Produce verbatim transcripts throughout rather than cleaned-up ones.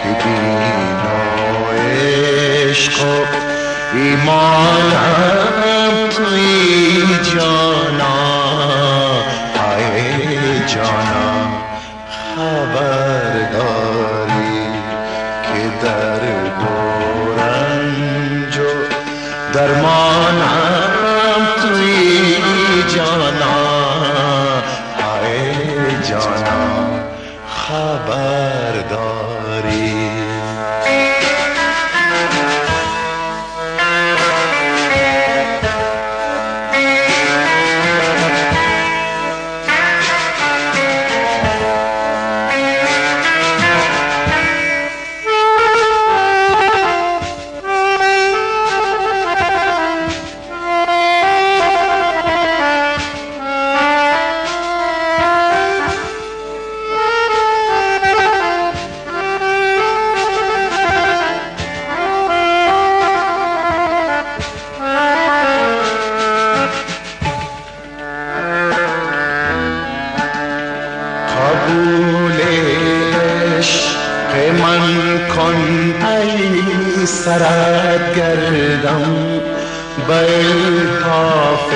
که دین و عشق و ایمانم توی جانا، های جانا خبر داری که در رنج و درمانم توی جانا، های جانا خبر داری. قبول عشق من کن ای سرگردم به الطاف،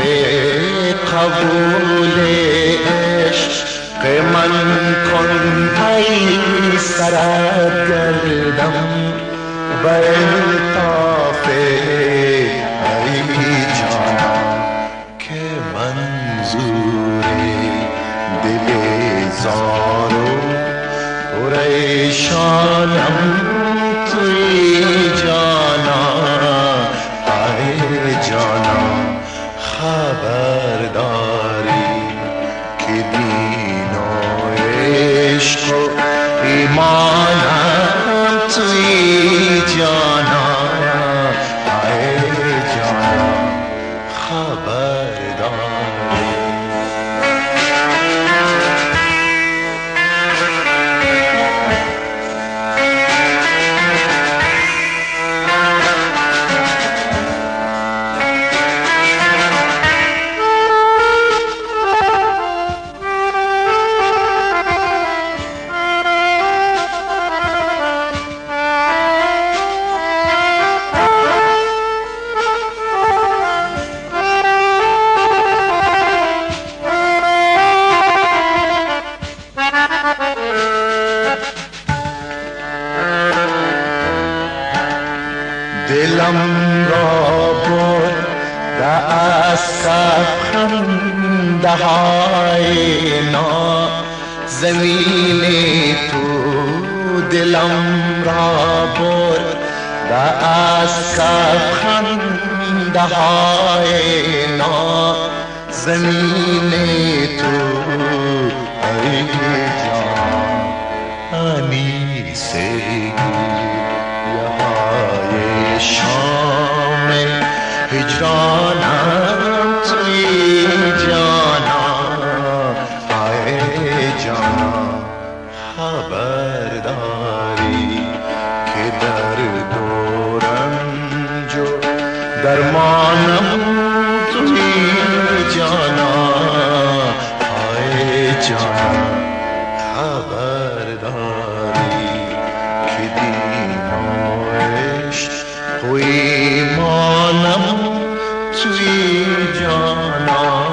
قبول عشق من کن ای سرگردم به الطاف، ای جانا که منظور دل زار و پریشانم توی جانا، ای جانا خبر داری که دین و عشق و ایمانم توی جانا، ای جانا خبر داری. دلم را برده از خنده های نازنین تو، دلم را برده از خنده های نازنین تو، ای جان انیسه شام هجرانم توی جانا، ای جانا خبر داری که در رنج و درمانم توی جانا، ای جانا خبر داری که دین و عشق و ایمانم توی جانا.